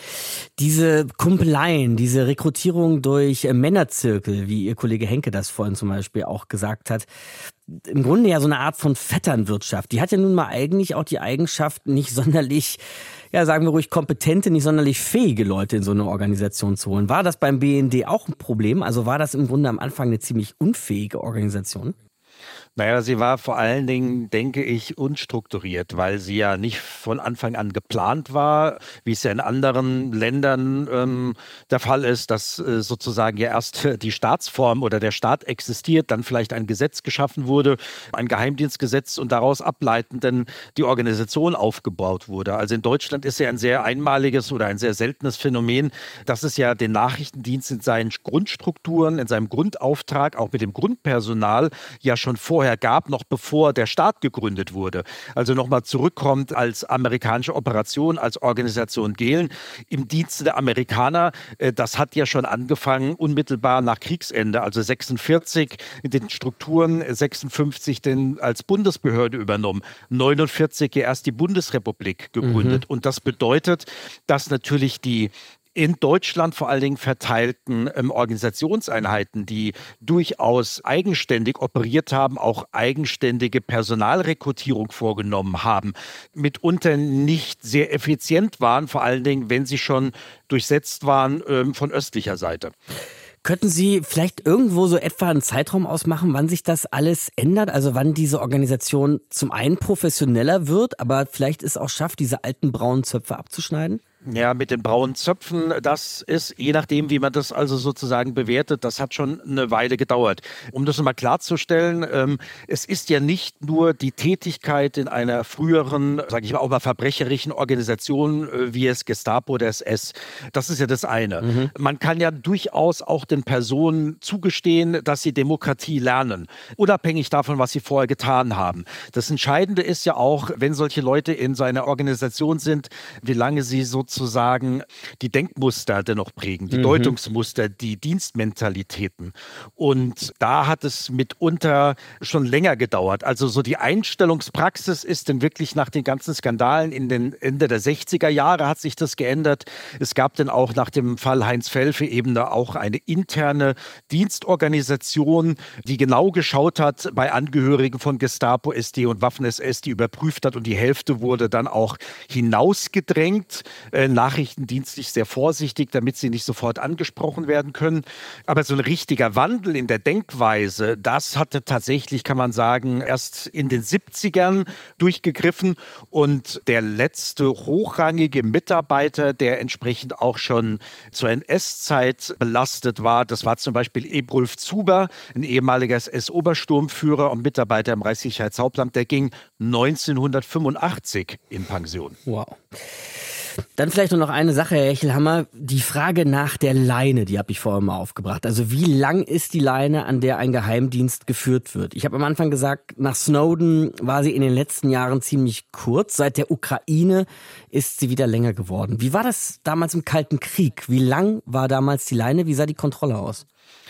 Diese Kumpeleien, diese Rekrutierung durch Männerzirkel, wie Ihr Kollege Henke das vorhin zum Beispiel auch gesagt hat, im Grunde ja so eine Art von Vetternwirtschaft. Die hat ja nun mal eigentlich auch die Eigenschaft, nicht sonderlich, ja sagen wir ruhig, kompetente, nicht sonderlich fähige Leute in so eine Organisation zu holen. War das beim BND auch ein Problem? Also war das im Grunde am Anfang eine ziemlich unfähige Organisation? Naja, sie war vor allen Dingen, denke ich, unstrukturiert, weil sie ja nicht von Anfang an geplant war, wie es ja in anderen Ländern der Fall ist, dass sozusagen ja erst die Staatsform oder der Staat existiert, dann vielleicht ein Gesetz geschaffen wurde, ein Geheimdienstgesetz und daraus ableitend dann die Organisation aufgebaut wurde. Also in Deutschland ist ja ein sehr einmaliges oder ein sehr seltenes Phänomen, dass es ja den Nachrichtendienst in seinen Grundstrukturen, in seinem Grundauftrag, auch mit dem Grundpersonal ja schon vorher gab, noch bevor der Staat gegründet wurde. Also nochmal zurückkommt als amerikanische Operation, als Organisation Gehlen im Dienste der Amerikaner. Das hat ja schon angefangen unmittelbar nach Kriegsende, also 46 in den Strukturen, 56 denn als Bundesbehörde übernommen, 49 ja erst die Bundesrepublik gegründet. Und das bedeutet, dass natürlich die in Deutschland vor allen Dingen verteilten Organisationseinheiten, die durchaus eigenständig operiert haben, auch eigenständige Personalrekrutierung vorgenommen haben, mitunter nicht sehr effizient waren, vor allen Dingen, wenn sie schon durchsetzt waren von östlicher Seite. Könnten Sie vielleicht irgendwo so etwa einen Zeitraum ausmachen, wann sich das alles ändert? Also wann diese Organisation zum einen professioneller wird, aber vielleicht es auch schafft, diese alten braunen Zöpfe abzuschneiden? Ja, mit den braunen Zöpfen, das ist, je nachdem, wie man das also sozusagen bewertet, das hat schon eine Weile gedauert. Um das mal klarzustellen, es ist ja nicht nur die Tätigkeit in einer früheren, sage ich mal, auch mal verbrecherischen Organisation, wie es Gestapo oder SS. Das ist ja das eine. Man kann ja durchaus auch den Personen zugestehen, dass sie Demokratie lernen, unabhängig davon, was sie vorher getan haben. Das Entscheidende ist ja auch, wenn solche Leute in so einer Organisation sind, wie lange sie sozusagen sozusagen die Denkmuster dennoch prägen, die Deutungsmuster, die Dienstmentalitäten. Und da hat es mitunter schon länger gedauert. Also so die Einstellungspraxis ist dann wirklich nach den ganzen Skandalen in den Ende der 60er Jahre hat sich das geändert. Es gab dann auch nach dem Fall Heinz Felfe eben auch eine interne Dienstorganisation, die genau geschaut hat bei Angehörigen von Gestapo, SD und Waffen-SS, die überprüft hat und die Hälfte wurde dann auch hinausgedrängt, nachrichtendienstlich sehr vorsichtig, damit sie nicht sofort angesprochen werden können. Aber so ein richtiger Wandel in der Denkweise, das hatte tatsächlich, kann man sagen, erst in den 70ern durchgegriffen und der letzte hochrangige Mitarbeiter, der entsprechend auch schon zur NS-Zeit belastet war, das war zum Beispiel Ebrulf Zuber, ein ehemaliger SS-Obersturmführer und Mitarbeiter im Reichssicherheitshauptamt, der ging 1985 in Pension. Wow. Dann vielleicht nur noch eine Sache, Herr Hechelhammer. Die Frage nach der Leine, die habe ich vorher mal aufgebracht. Also wie lang ist die Leine, an der ein Geheimdienst geführt wird? Ich habe am Anfang gesagt, nach Snowden war sie in den letzten Jahren ziemlich kurz. Seit der Ukraine ist sie wieder länger geworden. Wie war das damals im Kalten Krieg? Wie lang war damals die Leine? Wie sah die Kontrolle aus?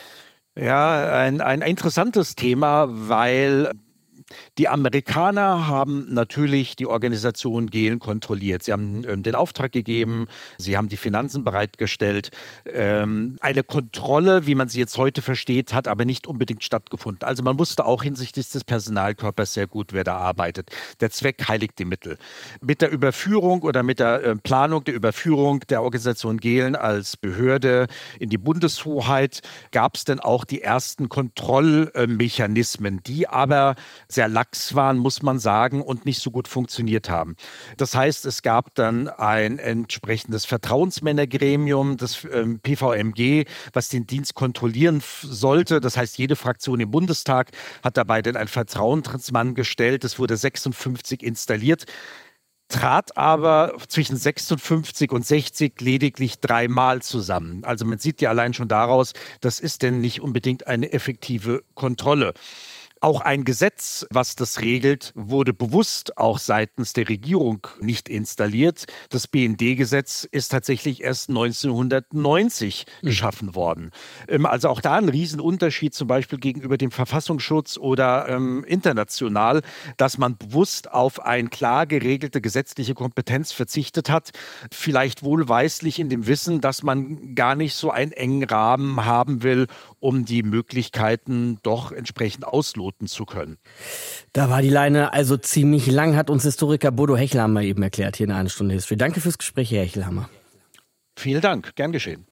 Ja, ein interessantes Thema, weil die Amerikaner haben natürlich die Organisation Gehlen kontrolliert. Sie haben den Auftrag gegeben, sie haben die Finanzen bereitgestellt. Eine Kontrolle, wie man sie jetzt heute versteht, hat aber nicht unbedingt stattgefunden. Also man wusste auch hinsichtlich des Personalkörpers sehr gut, wer da arbeitet. Der Zweck heiligt die Mittel. Mit der Überführung oder mit der Planung der Überführung der Organisation Gehlen als Behörde in die Bundeshoheit gab es dann auch die ersten Kontrollmechanismen, die aber sehr lax waren, muss man sagen, und nicht so gut funktioniert haben. Das heißt, es gab dann ein entsprechendes Vertrauensmännergremium, das PVMG, was den Dienst kontrollieren sollte. Das heißt, jede Fraktion im Bundestag hat dabei dann einen Vertrauensmann gestellt. Es wurde 56 installiert, trat aber zwischen 56 und 60 lediglich 3-mal zusammen. Also man sieht ja allein schon daraus, das ist denn nicht unbedingt eine effektive Kontrolle. Auch ein Gesetz, was das regelt, wurde bewusst auch seitens der Regierung nicht installiert. Das BND-Gesetz ist tatsächlich erst 1990 geschaffen worden. Also auch da ein Riesenunterschied zum Beispiel gegenüber dem Verfassungsschutz oder international, dass man bewusst auf eine klar geregelte gesetzliche Kompetenz verzichtet hat. Vielleicht wohlweislich in dem Wissen, dass man gar nicht so einen engen Rahmen haben will, um die Möglichkeiten doch entsprechend ausloten zu können. Da war die Leine also ziemlich lang, hat uns Historiker Bodo Hechelhammer eben erklärt hier in einer Stunde History. Danke fürs Gespräch, Herr Hechelhammer. Vielen Dank, gern geschehen.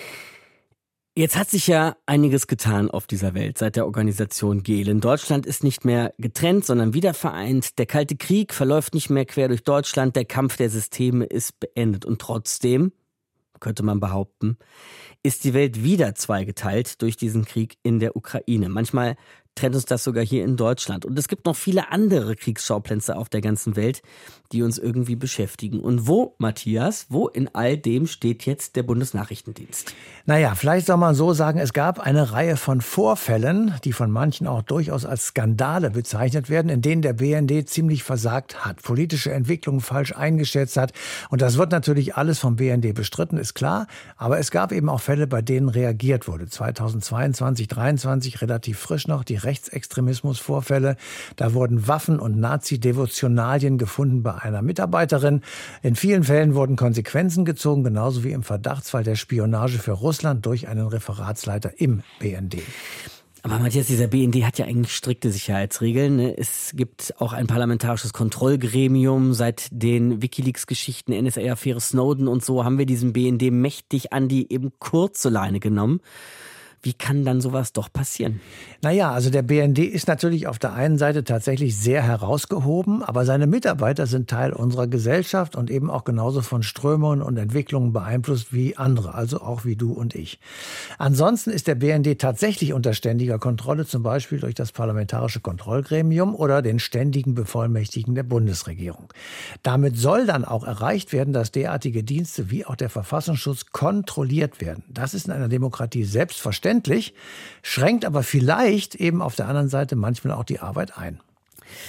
Jetzt hat sich ja einiges getan auf dieser Welt seit der Organisation Gehlen. Deutschland ist nicht mehr getrennt, sondern wieder vereint. Der Kalte Krieg verläuft nicht mehr quer durch Deutschland. Der Kampf der Systeme ist beendet. Und trotzdem, könnte man behaupten, ist die Welt wieder zweigeteilt durch diesen Krieg in der Ukraine. Manchmal trennt uns das sogar hier in Deutschland. Und es gibt noch viele andere Kriegsschauplätze auf der ganzen Welt, die uns irgendwie beschäftigen. Und wo, Matthias, wo in all dem steht jetzt der Bundesnachrichtendienst? Naja, vielleicht soll man so sagen, es gab eine Reihe von Vorfällen, die von manchen auch durchaus als Skandale bezeichnet werden, in denen der BND ziemlich versagt hat, politische Entwicklungen falsch eingeschätzt hat. Und das wird natürlich alles vom BND bestritten, ist klar. Aber es gab eben auch Fälle, bei denen reagiert wurde. 2022, 2023, relativ frisch noch, die Rechtsextremismusvorfälle. Da wurden Waffen und Nazi-Devotionalien gefunden bei einer Mitarbeiterin. In vielen Fällen wurden Konsequenzen gezogen, genauso wie im Verdachtsfall der Spionage für Russland durch einen Referatsleiter im BND. Aber Matthias, dieser BND hat ja eigentlich strikte Sicherheitsregeln. Ne? Es gibt auch ein parlamentarisches Kontrollgremium. Seit den WikiLeaks-Geschichten, NSA-Affäre Snowden und so haben wir diesen BND mächtig an die eben kurze Leine genommen. Wie kann dann sowas doch passieren? Naja, also der BND ist natürlich auf der einen Seite tatsächlich sehr herausgehoben, aber seine Mitarbeiter sind Teil unserer Gesellschaft und eben auch genauso von Strömungen und Entwicklungen beeinflusst wie andere, also auch wie du und ich. Ansonsten ist der BND tatsächlich unter ständiger Kontrolle, zum Beispiel durch das Parlamentarische Kontrollgremium oder den ständigen Bevollmächtigten der Bundesregierung. Damit soll dann auch erreicht werden, dass derartige Dienste wie auch der Verfassungsschutz kontrolliert werden. Das ist in einer Demokratie selbstverständlich, schränkt aber vielleicht eben auf der anderen Seite manchmal auch die Arbeit ein.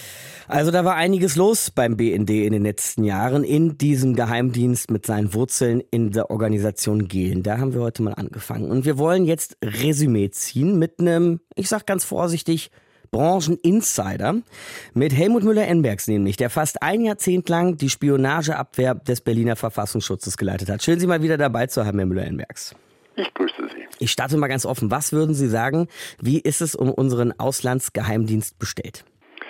Also da war einiges los beim BND in den letzten Jahren, in diesem Geheimdienst mit seinen Wurzeln in der Organisation Gehlen. Da haben wir heute mal angefangen. Und wir wollen jetzt Resümee ziehen mit einem, ich sag ganz vorsichtig, Brancheninsider. Mit Helmut Müller-Enbergs nämlich, der fast ein Jahrzehnt lang die Spionageabwehr des Berliner Verfassungsschutzes geleitet hat. Schön, Sie mal wieder dabei zu haben, Herr Müller-Enbergs. Ich grüße Sie. Ich starte mal ganz offen. Was würden Sie sagen, wie ist es um unseren Auslandsgeheimdienst bestellt?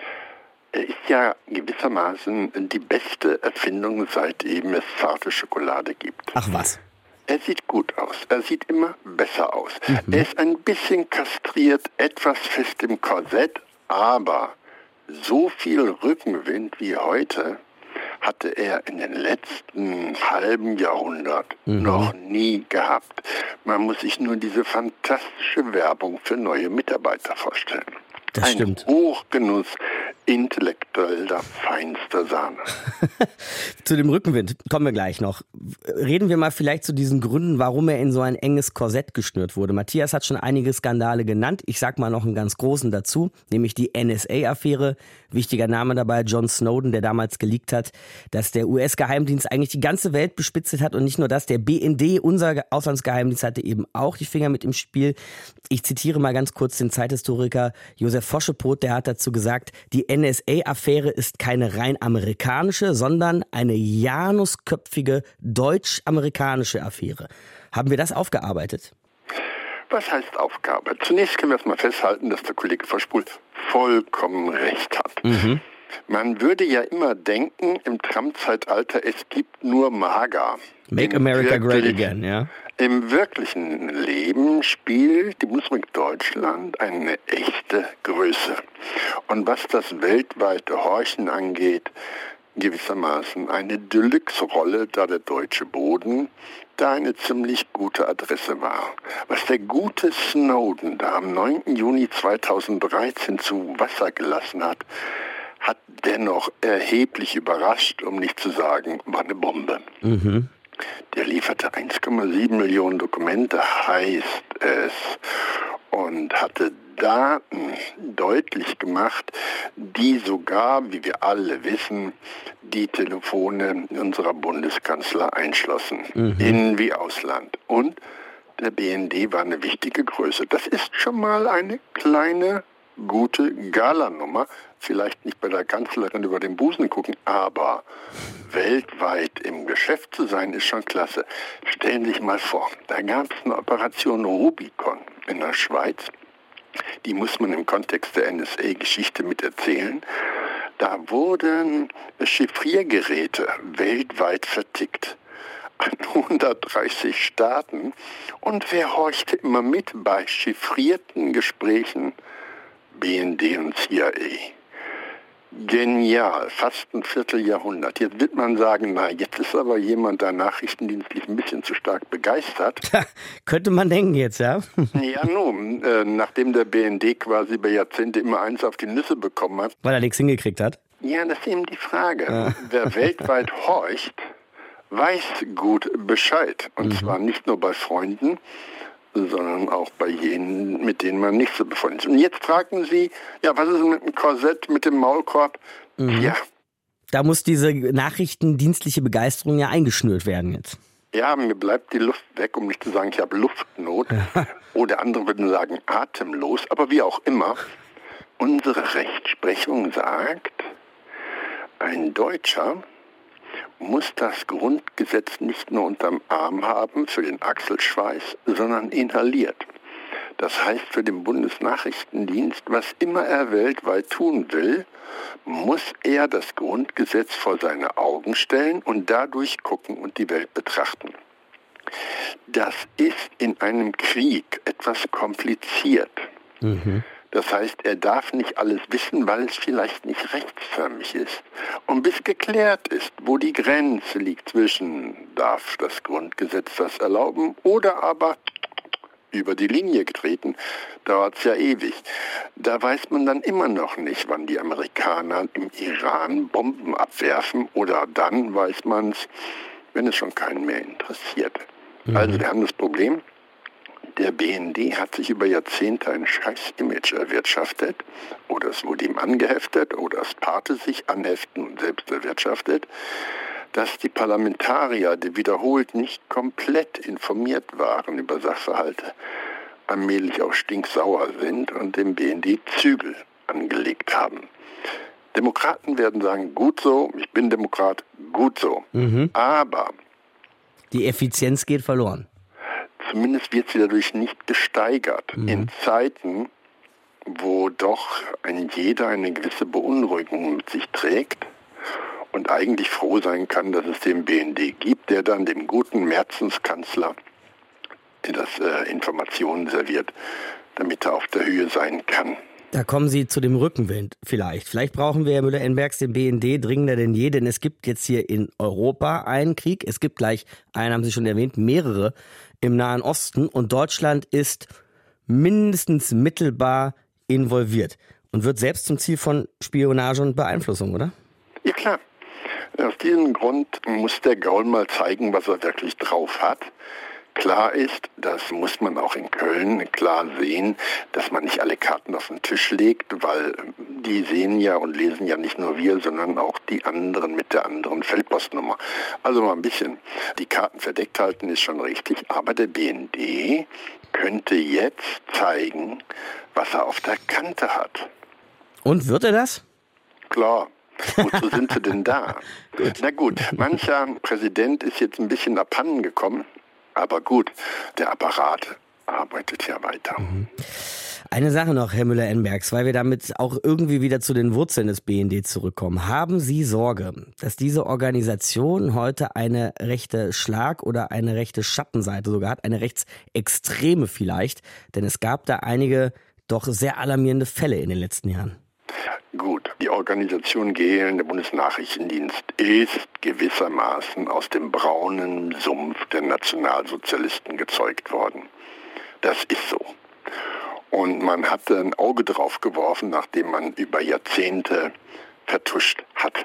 Er ist ja gewissermaßen die beste Erfindung, seitdem es zarte Schokolade gibt. Ach was? Er sieht gut aus. Er sieht immer besser aus. Er ist ein bisschen kastriert, etwas fest im Korsett, aber so viel Rückenwind wie heute hatte er in den letzten halben Jahrhundert noch nie gehabt. Man muss sich nur diese fantastische Werbung für neue Mitarbeiter vorstellen. Das stimmt. Ein Hochgenuss intellektueller feinster Sahne. Zu dem Rückenwind kommen wir gleich noch. Reden wir mal vielleicht zu diesen Gründen, warum er in so ein enges Korsett geschnürt wurde. Matthias hat schon einige Skandale genannt. Ich sag mal noch einen ganz großen dazu, nämlich die NSA-Affäre. Wichtiger Name dabei, John Snowden, der damals geleakt hat, dass der US-Geheimdienst eigentlich die ganze Welt bespitzelt hat und nicht nur das, der BND, unser Auslandsgeheimdienst, hatte eben auch die Finger mit im Spiel. Ich zitiere mal ganz kurz den Zeithistoriker Josef Foschepot, der hat dazu gesagt, die NSA-Affäre ist keine rein amerikanische, sondern eine janusköpfige deutsch-amerikanische Affäre. Haben wir das aufgearbeitet? Was heißt Aufgabe? Zunächst können wir erstmal festhalten, dass der Kollege Foschepot vollkommen recht hat. Man würde ja immer denken, im Trump-Zeitalter, es gibt nur MAGA. Make America Great Again, ja. Im wirklichen Leben spielt die Bundesrepublik Deutschland eine echte Größe. Und was das weltweite Horchen angeht, gewissermaßen eine Deluxe-Rolle, da der deutsche Boden da eine ziemlich gute Adresse war. Was der gute Snowden da am 9. Juni 2013 zu Wasser gelassen hat, hat dennoch erheblich überrascht, um nicht zu sagen, war eine Bombe. Der lieferte 1,7 Millionen Dokumente, heißt es, und hatte Daten deutlich gemacht, die sogar, wie wir alle wissen, die Telefone unserer Bundeskanzler einschlossen, innen wie Ausland. Und der BND war eine wichtige Größe. Das ist schon mal eine kleine, gute Galanummer. Vielleicht nicht bei der Kanzlerin über den Busen gucken, aber weltweit im Geschäft zu sein, ist schon klasse. Stellen Sie sich mal vor, da gab es eine Operation Rubicon in der Schweiz. Die muss man im Kontext der NSA-Geschichte mit erzählen. Da wurden Chiffriergeräte weltweit vertickt an 130 Staaten. Und wer horchte immer mit bei chiffrierten Gesprächen? BND und CIA. Genial, fast ein Vierteljahrhundert. Jetzt wird man sagen, na, jetzt ist aber jemand da nachrichtendienstlich ein bisschen zu stark begeistert. Könnte man denken jetzt, ja? Ja, nun, nachdem der BND quasi über Jahrzehnte immer eins auf die Nüsse bekommen hat. Weil er nichts hingekriegt hat? Ja, das ist eben die Frage. Wer weltweit horcht, weiß gut Bescheid. Und zwar nicht nur bei Freunden, sondern auch bei jenen, mit denen man nicht so befreundet ist. Und jetzt fragen Sie, ja, was ist mit dem Korsett, mit dem Maulkorb? Ja. Da muss diese nachrichtendienstliche Begeisterung ja eingeschnürt werden jetzt. Ja, mir bleibt die Luft weg, um nicht zu sagen, ich habe Luftnot. Oder andere würden sagen, atemlos. Aber wie auch immer, unsere Rechtsprechung sagt, ein Deutscher muss das Grundgesetz nicht nur unterm Arm haben für den Achselschweiß, sondern inhaliert. Das heißt für den Bundesnachrichtendienst, was immer er weltweit tun will, muss er das Grundgesetz vor seine Augen stellen und dadurch gucken und die Welt betrachten. Das ist in einem Krieg etwas kompliziert. Das heißt, er darf nicht alles wissen, weil es vielleicht nicht rechtsförmig ist. Und bis geklärt ist, wo die Grenze liegt zwischen, darf das Grundgesetz das erlauben oder aber über die Linie getreten, dauert es ja ewig. Da weiß man dann immer noch nicht, wann die Amerikaner im Iran Bomben abwerfen oder dann weiß man es, wenn es schon keinen mehr interessiert. Also wir haben das Problem, Der BND hat sich über Jahrzehnte ein Scheiß-Image erwirtschaftet, oder es wurde ihm angeheftet, oder es Pate sich anheften und selbst erwirtschaftet, dass die Parlamentarier, die wiederholt nicht komplett informiert waren über Sachverhalte, allmählich auch stinksauer sind und dem BND Zügel angelegt haben. Demokraten werden sagen, gut so, ich bin Demokrat, gut so. Aber die Effizienz geht verloren. Zumindest wird sie dadurch nicht gesteigert. In Zeiten, wo doch jeder eine gewisse Beunruhigung mit sich trägt und eigentlich froh sein kann, dass es den BND gibt, der dann dem guten Merzenskanzler Informationen serviert, damit er auf der Höhe sein kann. Da kommen Sie zu dem Rückenwind vielleicht. Vielleicht brauchen wir, Herr Müller-Enbergs, den BND dringender denn je, denn es gibt jetzt hier in Europa einen Krieg. Es gibt gleich einen, haben Sie schon erwähnt, mehrere im Nahen Osten. Und Deutschland ist mindestens mittelbar involviert und wird selbst zum Ziel von Spionage und Beeinflussung, oder? Ja, klar. Aus diesem Grund muss der Gaul mal zeigen, was er wirklich drauf hat. Klar ist, das muss man auch in Köln klar sehen, dass man nicht alle Karten auf den Tisch legt, weil die sehen ja und lesen ja nicht nur wir, sondern auch die anderen mit der anderen Feldpostnummer. Also mal ein bisschen die Karten verdeckt halten ist schon richtig, aber der BND könnte jetzt zeigen, was er auf der Kante hat. Und wird er das? Klar. Wozu sind sie denn da? Na gut, mancher Präsident ist jetzt ein bisschen abhanden gekommen. Aber gut, der Apparat arbeitet ja weiter. Eine Sache noch, Herr Müller-Enbergs, weil wir damit auch irgendwie wieder zu den Wurzeln des BND zurückkommen. Haben Sie Sorge, dass diese Organisation heute eine rechte Schlag- oder eine rechte Schattenseite sogar hat, eine rechtsextreme vielleicht? Denn es gab da einige doch sehr alarmierende Fälle in den letzten Jahren. Gut, die Organisation GEL, der Bundesnachrichtendienst, ist gewissermaßen aus dem braunen Sumpf der Nationalsozialisten gezeugt worden. Das ist so. Und man hatte ein Auge drauf geworfen, nachdem man über Jahrzehnte vertuscht hat.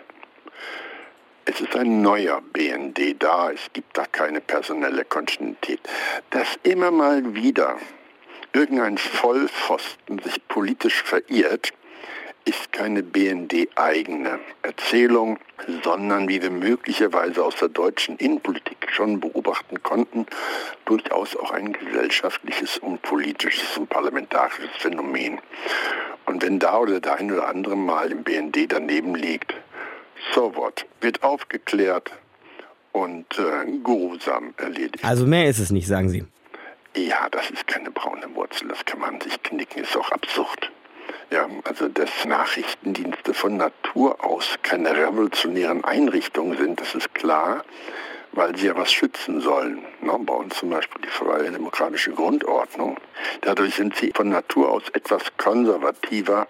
Es ist ein neuer BND da, es gibt da keine personelle Kontinuität. Dass immer mal wieder irgendein Vollpfosten sich politisch verirrt, ist keine BND-eigene Erzählung, sondern, wie wir möglicherweise aus der deutschen Innenpolitik schon beobachten konnten, durchaus auch ein gesellschaftliches und politisches und parlamentarisches Phänomen. Und wenn da oder der ein oder andere mal im BND daneben liegt, so what, wird aufgeklärt und geruhsam erledigt. Also mehr ist es nicht, sagen Sie? Ja, das ist keine braune Wurzel, das kann man sich knicken, ist auch absurd. Ja, also dass Nachrichtendienste von Natur aus keine revolutionären Einrichtungen sind, das ist klar, weil sie ja was schützen sollen. Bei uns zum Beispiel die freie demokratische Grundordnung. Dadurch sind sie von Natur aus etwas konservativer,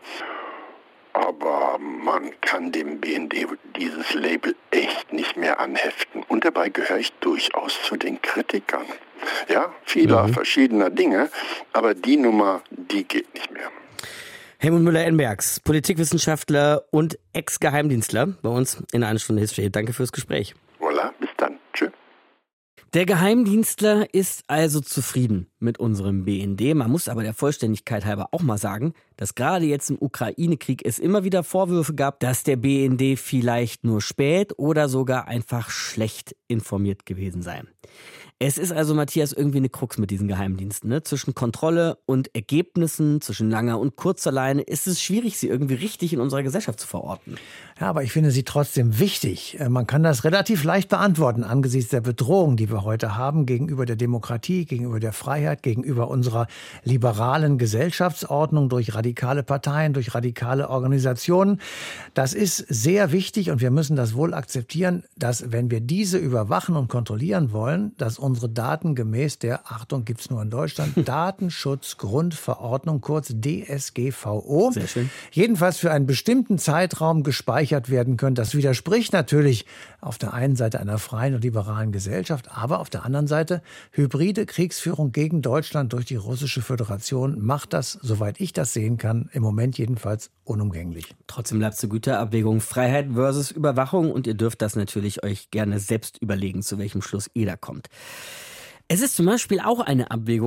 aber man kann dem BND dieses Label echt nicht mehr anheften. Und dabei gehöre ich durchaus zu den Kritikern. Ja, vieler verschiedener Dinge, aber die Nummer, die geht nicht mehr. Helmut Müller-Enbergs, Politikwissenschaftler und Ex-Geheimdienstler bei uns in einer Stunde History. Danke fürs Gespräch. Voilà, bis dann. Tschüss. Der Geheimdienstler ist also zufrieden mit unserem BND. Man muss aber der Vollständigkeit halber auch mal sagen, dass gerade jetzt im Ukraine-Krieg es immer wieder Vorwürfe gab, dass der BND vielleicht nur spät oder sogar einfach schlecht informiert gewesen sei. Es ist also, Matthias, irgendwie eine Krux mit diesen Geheimdiensten. Ne? Zwischen Kontrolle und Ergebnissen, zwischen langer und kurzer Leine ist es schwierig, sie irgendwie richtig in unserer Gesellschaft zu verorten. Ja, aber ich finde sie trotzdem wichtig. Man kann das relativ leicht beantworten angesichts der Bedrohung, die wir heute haben gegenüber der Demokratie, gegenüber der Freiheit, gegenüber unserer liberalen Gesellschaftsordnung durch radikale Parteien, durch radikale Organisationen. Das ist sehr wichtig und wir müssen das wohl akzeptieren, dass wenn wir diese überwachen und kontrollieren wollen, dass unsere Daten gemäß der, Achtung, gibt's nur in Deutschland, Datenschutzgrundverordnung, kurz DSGVO, sehr schön, jedenfalls für einen bestimmten Zeitraum gespeichert werden können. Das widerspricht natürlich auf der einen Seite einer freien und liberalen Gesellschaft, aber auf der anderen Seite hybride Kriegsführung gegen Deutschland durch die Russische Föderation macht das, soweit ich das sehen kann, im Moment jedenfalls unumgänglich. Trotzdem bleibt zur Güterabwägung Freiheit versus Überwachung und ihr dürft das natürlich euch gerne selbst überlegen, zu welchem Schluss ihr da kommt. Es ist zum Beispiel auch eine Abwägung,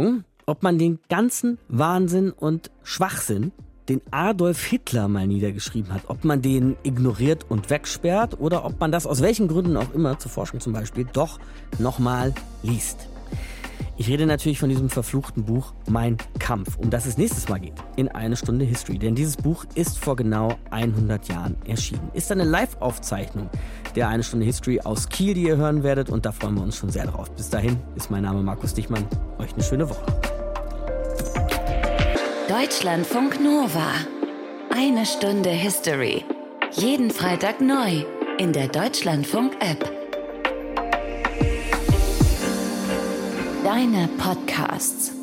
ob man den ganzen Wahnsinn und Schwachsinn, den Adolf Hitler mal niedergeschrieben hat, ob man den ignoriert und wegsperrt oder ob man das aus welchen Gründen auch immer, zur Forschung zum Beispiel, doch nochmal liest. Ich rede natürlich von diesem verfluchten Buch Mein Kampf, um das es nächstes Mal geht, in Eine Stunde History. Denn dieses Buch ist vor genau 100 Jahren erschienen. Ist eine Live-Aufzeichnung der Eine Stunde History aus Kiel, die ihr hören werdet. Und da freuen wir uns schon sehr drauf. Bis dahin ist mein Name Markus Dichmann. Euch eine schöne Woche. Deutschlandfunk Nova. Eine Stunde History. Jeden Freitag neu in der Deutschlandfunk-App. Deine Podcasts.